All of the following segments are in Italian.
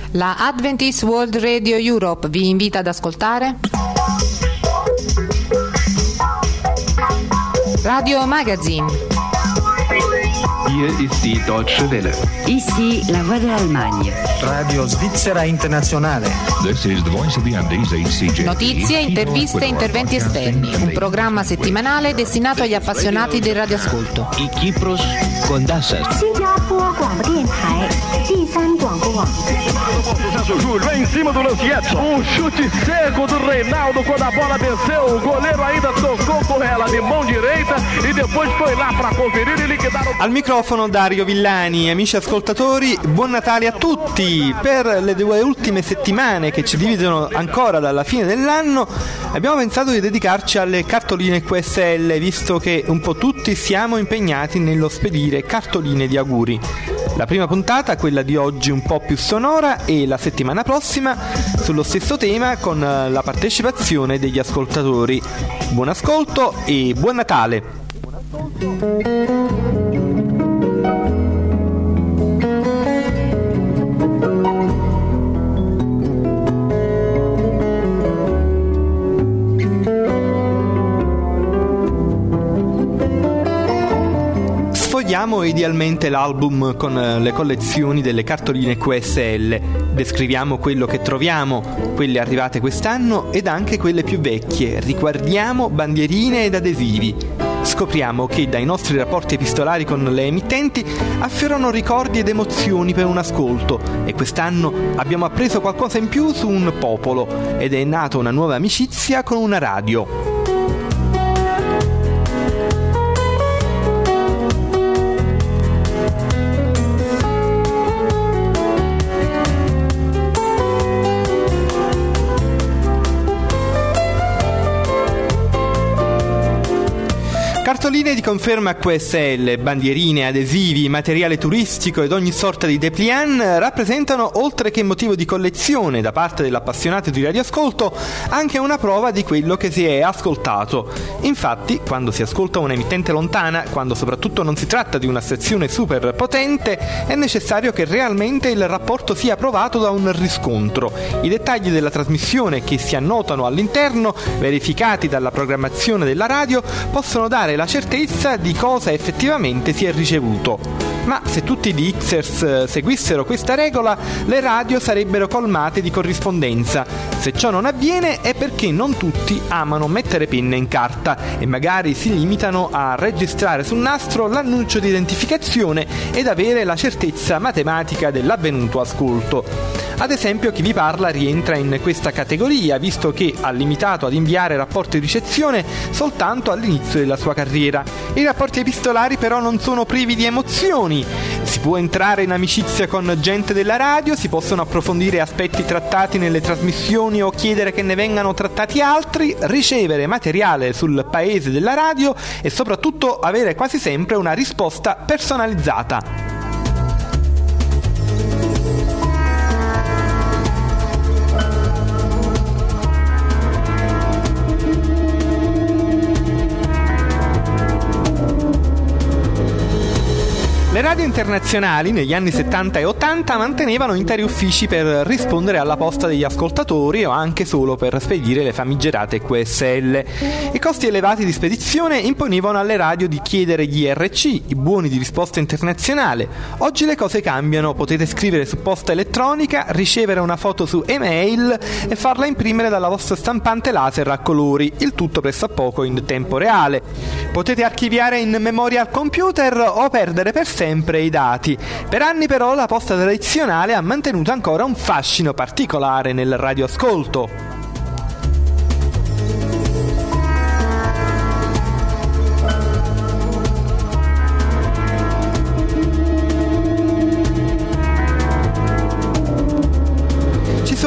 La Adventist World Radio Europe vi invita ad ascoltare Radio Magazine. Hier ist die Deutsche Welle. Ici la voix de l'Allemagne. Radio Svizzera Internazionale. This is the voice of the ACJ. Notizie, interviste e interventi esterni. Un programma settimanale destinato agli appassionati del radioascolto. Y Kipros con Dassas. Júlio em cima do lance Edson. Chute seco do Reinaldo quando a bola venceu. O goleiro ainda tocou com ela de mão direita e depois foi lá para conferir e liquidar. Al microfono Dario Villani. Amici ascoltatori, buon Natale a tutti. Per le 2 ultime settimane che ci dividono ancora dalla fine dell'anno abbiamo pensato di dedicarci alle cartoline QSL, visto che un po' tutti siamo impegnati nello spedire cartoline di auguri. La prima puntata, quella di oggi, un po' più sonora, e la settimana prossima sullo stesso tema con la partecipazione degli ascoltatori. Buon ascolto e buon Natale! Sfogliamo idealmente l'album con le collezioni delle cartoline QSL, descriviamo quello che troviamo, quelle arrivate quest'anno ed anche quelle più vecchie, riguardiamo bandierine ed adesivi. Scopriamo che dai nostri rapporti epistolari con le emittenti affiorano ricordi ed emozioni per un ascolto, e quest'anno abbiamo appreso qualcosa in più su un popolo ed è nata una nuova amicizia con una radio. Cartoline di conferma QSL, bandierine, adesivi, materiale turistico ed ogni sorta di dépliant rappresentano, oltre che motivo di collezione da parte dell'appassionato di radioascolto, anche una prova di quello che si è ascoltato. Infatti, quando si ascolta un'emittente lontana, quando soprattutto non si tratta di una sezione super potente, è necessario che realmente il rapporto sia provato da un riscontro. I dettagli della trasmissione che si annotano all'interno, verificati dalla programmazione della radio, possono dare la certezza di cosa effettivamente si è ricevuto. Ma se tutti gli Xers seguissero questa regola, le radio sarebbero colmate di corrispondenza. Se ciò non avviene è perché non tutti amano mettere penna in carta e magari si limitano a registrare sul nastro l'annuncio di identificazione ed avere la certezza matematica dell'avvenuto ascolto. Ad esempio, chi vi parla rientra in questa categoria, visto che ha limitato ad inviare rapporti di ricezione soltanto all'inizio della sua carriera. I rapporti epistolari però non sono privi di emozioni. Si può entrare in amicizia con gente della radio, si possono approfondire aspetti trattati nelle trasmissioni o chiedere che ne vengano trattati altri, ricevere materiale sul paese della radio e soprattutto avere quasi sempre una risposta personalizzata. Le radio internazionali negli anni 70 e 80 mantenevano interi uffici per rispondere alla posta degli ascoltatori o anche solo per spedire le famigerate QSL. I costi elevati di spedizione imponevano alle radio di chiedere gli IRC, i buoni di risposta internazionale. Oggi le cose cambiano, potete scrivere su posta elettronica, ricevere una foto su email e farla imprimere dalla vostra stampante laser a colori, il tutto pressappoco in tempo reale. Potete archiviare in memoria al computer o perdere per sempre i dati. Per anni però la posta tradizionale ha mantenuto ancora un fascino particolare nel radioascolto.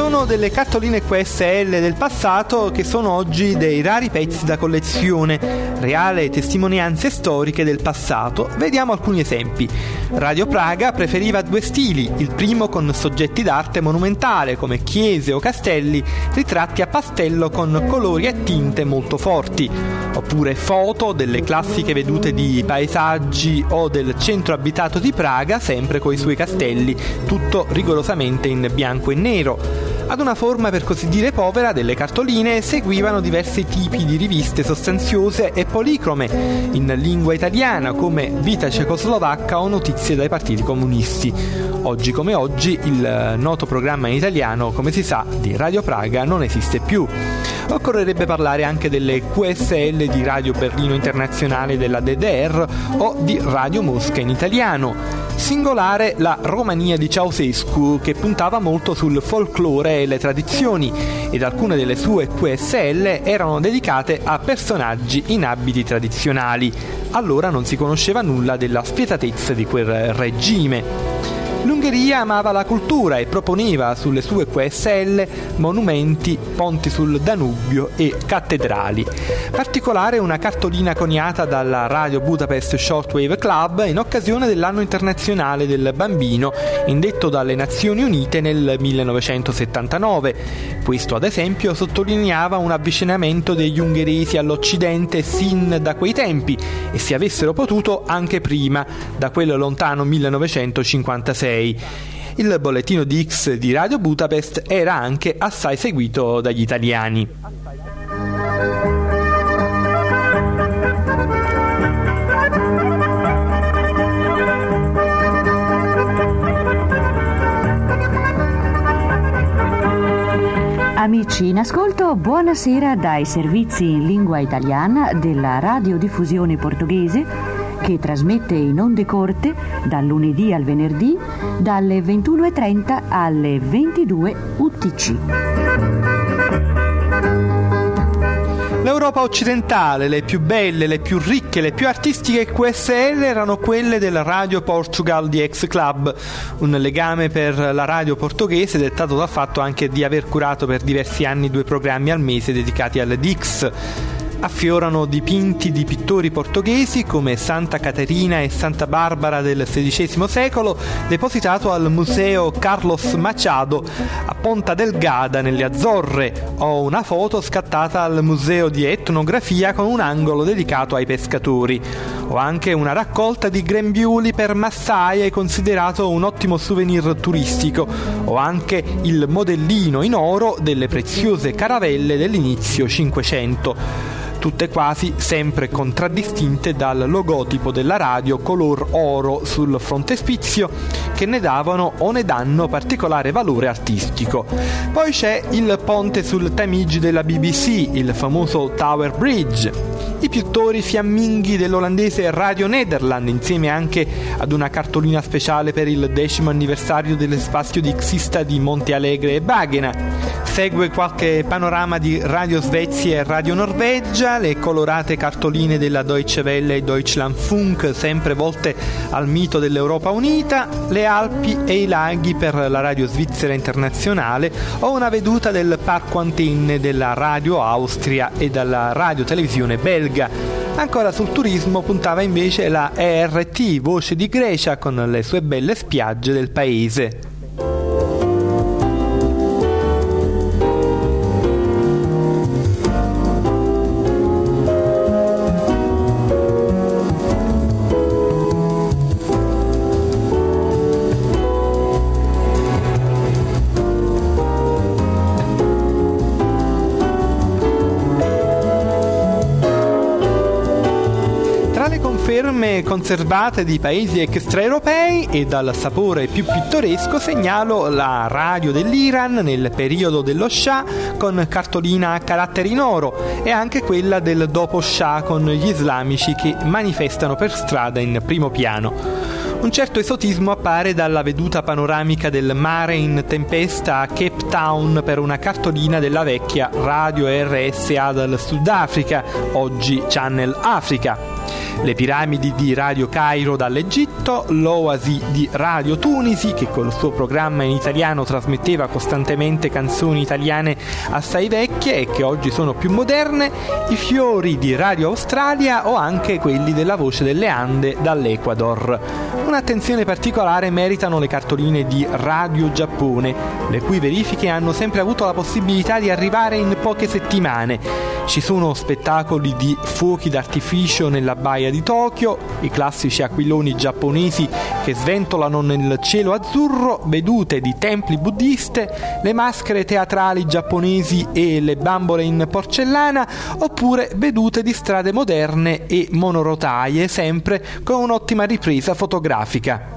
sono delle cartoline QSL del passato che sono oggi dei rari pezzi da collezione, reale testimonianze storiche del passato. Vediamo alcuni esempi. Radio Praga preferiva due stili, il primo con soggetti d'arte monumentale come chiese o castelli ritratti a pastello con colori e tinte molto forti, oppure foto delle classiche vedute di paesaggi o del centro abitato di Praga sempre coi suoi castelli, tutto rigorosamente in bianco e nero. Ad una forma per così dire povera delle cartoline seguivano diversi tipi di riviste sostanziose e policrome in lingua italiana come Vita cecoslovacca o Notizie dai partiti comunisti. Oggi come oggi il noto programma in italiano, come si sa, di Radio Praga non esiste più. Occorrerebbe parlare anche delle QSL di Radio Berlino Internazionale della DDR o di Radio Mosca in italiano. Singolare la Romania di Ceausescu, che puntava molto sul folklore e le tradizioni, ed alcune delle sue QSL erano dedicate a personaggi in abiti tradizionali. Allora non si conosceva nulla della spietatezza di quel regime. L'Ungheria amava la cultura e proponeva sulle sue QSL monumenti, ponti sul Danubio e cattedrali. Particolare una cartolina coniata dalla Radio Budapest Shortwave Club in occasione dell'anno internazionale del bambino, indetto dalle Nazioni Unite nel 1979. Questo, ad esempio, sottolineava un avvicinamento degli ungheresi all'Occidente sin da quei tempi e, se avessero potuto, anche prima, da quel lontano 1956. Il bollettino di X di Radio Budapest era anche assai seguito dagli italiani. Amici in ascolto, buonasera dai servizi in lingua italiana della radiodiffusione portoghese, che trasmette in onde corte dal lunedì al venerdì dalle 21:30 alle 22 UTC. L'Europa occidentale, le più belle, le più ricche, le più artistiche QSL erano quelle del Radio Portugal di X Club, un legame per la radio portoghese dettato dal fatto anche di aver curato per diversi anni 2 programmi al mese dedicati alle Dix. Affiorano dipinti di pittori portoghesi come Santa Caterina e Santa Barbara del XVI secolo, depositato al Museo Carlos Machado a Ponta Delgada nelle Azzorre, o una foto scattata al Museo di Etnografia con un angolo dedicato ai pescatori, o anche una raccolta di grembiuli per massaie considerato un ottimo souvenir turistico, o anche il modellino in oro delle preziose caravelle dell'inizio Cinquecento. Tutte quasi sempre contraddistinte dal logotipo della radio color oro sul frontespizio, che ne davano o ne danno particolare valore artistico. Poi c'è il ponte sul Tamigi della BBC, il famoso Tower Bridge, i pittori fiamminghi dell'olandese Radio Nederland, insieme anche ad una cartolina speciale per il 10° anniversario dello spazio di Xista di Monte Alegre e Bagena. Segue qualche panorama di Radio Svezia e Radio Norvegia, le colorate cartoline della Deutsche Welle e Deutschlandfunk, sempre volte al mito dell'Europa unita, le Alpi e i laghi per la Radio Svizzera Internazionale, o una veduta del Parco Antenne della Radio Austria e della Radio Televisione belga. Ancora sul turismo puntava invece la ERT, Voce di Grecia, con le sue belle spiagge del paese. Conservate di paesi extraeuropei e dal sapore più pittoresco segnalo la radio dell'Iran nel periodo dello Shah con cartolina a caratteri in oro, e anche quella del dopo Shah con gli islamici che manifestano per strada in primo piano. Un certo esotismo appare dalla veduta panoramica del mare in tempesta a Cape Town per una cartolina della vecchia radio RSA del Sudafrica, oggi Channel Africa. le piramidi di Radio Cairo dall'Egitto, l'Oasi di Radio Tunisi, che con il suo programma in italiano trasmetteva costantemente canzoni italiane assai vecchie e che oggi sono più moderne, i fiori di Radio Australia o anche quelli della Voce delle Ande dall'Ecuador. Un'attenzione particolare meritano le cartoline di Radio Giappone, le cui verifiche hanno sempre avuto la possibilità di arrivare in poche settimane. Ci sono spettacoli di fuochi d'artificio nella baia di Tokyo, i classici aquiloni giapponesi che sventolano nel cielo azzurro, vedute di templi buddiste, le maschere teatrali giapponesi e le bambole in porcellana, oppure vedute di strade moderne e monorotaie, sempre con un'ottima ripresa fotografica.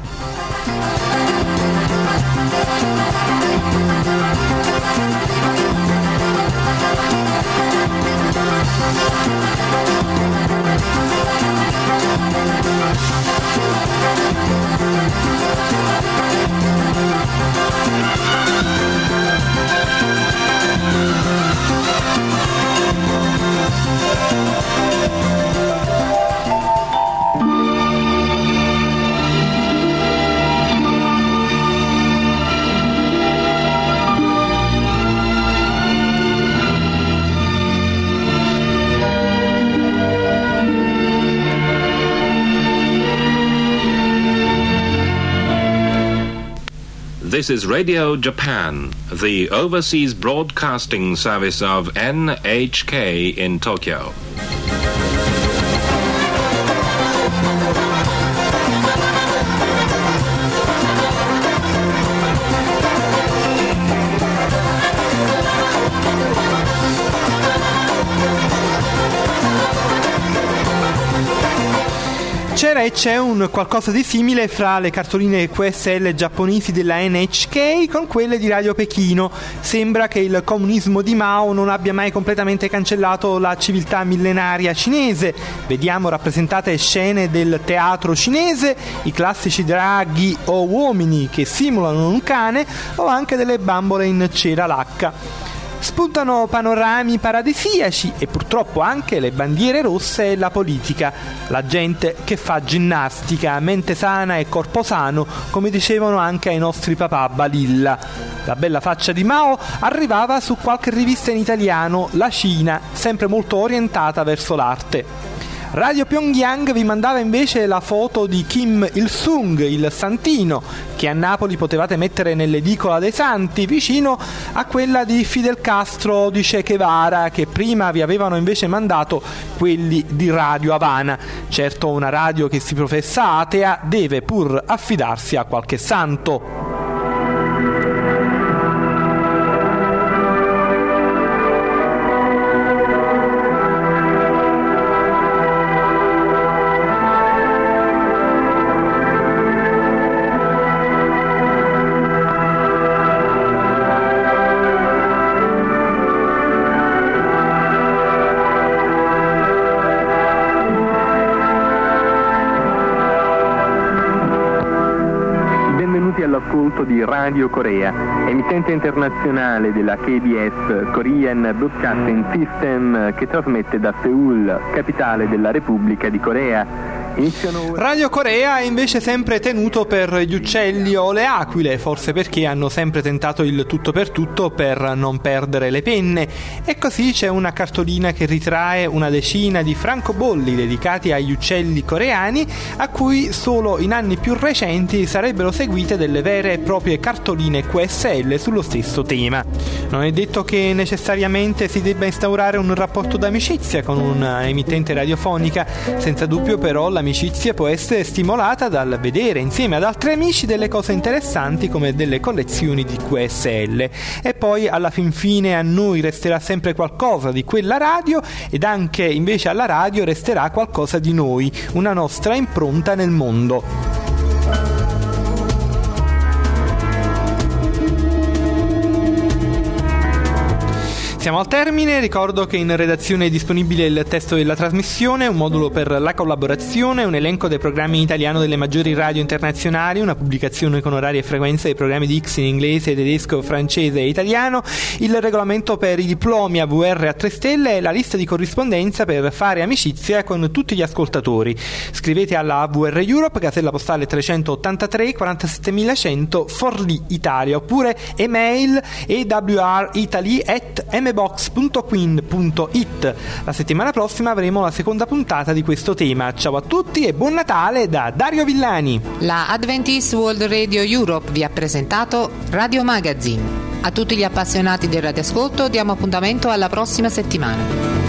This is Radio Japan, the overseas broadcasting service of NHK in Tokyo. C'era e c'è un qualcosa di simile fra le cartoline QSL giapponesi della NHK con quelle di Radio Pechino. Sembra che il comunismo di Mao non abbia mai completamente cancellato la civiltà millenaria cinese. Vediamo rappresentate scene del teatro cinese, i classici draghi o uomini che simulano un cane o anche delle bambole in cera lacca. Spuntano panorami paradisiaci e purtroppo anche le bandiere rosse e la politica, la gente che fa ginnastica, mente sana e corpo sano, come dicevano anche ai nostri papà Balilla. La bella faccia di Mao arrivava su qualche rivista in italiano, La Cina, sempre molto orientata verso l'arte. Radio Pyongyang vi mandava invece la foto di Kim Il-sung, il santino, che a Napoli potevate mettere nell'edicola dei santi, vicino a quella di Fidel Castro o di Che Guevara, che prima vi avevano invece mandato quelli di Radio Havana. Certo, una radio che si professa atea deve pur affidarsi a qualche santo. All'ascolto di Radio Corea, emittente internazionale della KBS Korean Broadcasting System, che trasmette da Seul, capitale della Repubblica di Corea. Radio Corea è invece sempre tenuto per gli uccelli o le aquile, forse perché hanno sempre tentato il tutto per tutto per non perdere le penne, e così c'è una cartolina che ritrae una decina di francobolli dedicati agli uccelli coreani, a cui solo in anni più recenti sarebbero seguite delle vere e proprie cartoline QSL sullo stesso tema. Non è detto che necessariamente si debba instaurare un rapporto d'amicizia con un'emittente radiofonica, senza dubbio però l'amicizia può essere stimolata dal vedere insieme ad altri amici delle cose interessanti come delle collezioni di QSL, e poi alla fin fine a noi resterà sempre qualcosa di quella radio, ed anche invece alla radio resterà qualcosa di noi, una nostra impronta nel mondo. Siamo al termine, ricordo che in redazione è disponibile il testo della trasmissione, un modulo per la collaborazione, un elenco dei programmi in italiano delle maggiori radio internazionali, una pubblicazione con orari e frequenze dei programmi di X in inglese, tedesco, francese e italiano, il regolamento per i diplomi AVR a 3 stelle e la lista di corrispondenza per fare amicizia con tutti gli ascoltatori. Scrivete alla AVR Europe, casella postale 383 47100 Forlì Italia, oppure email awritaly@mbox.queen.it. La settimana prossima avremo la seconda puntata di questo tema. Ciao a tutti e buon Natale da Dario Villani. La Adventist World Radio Europe vi ha presentato Radio Magazine. A tutti gli appassionati del radioascolto diamo appuntamento alla prossima settimana.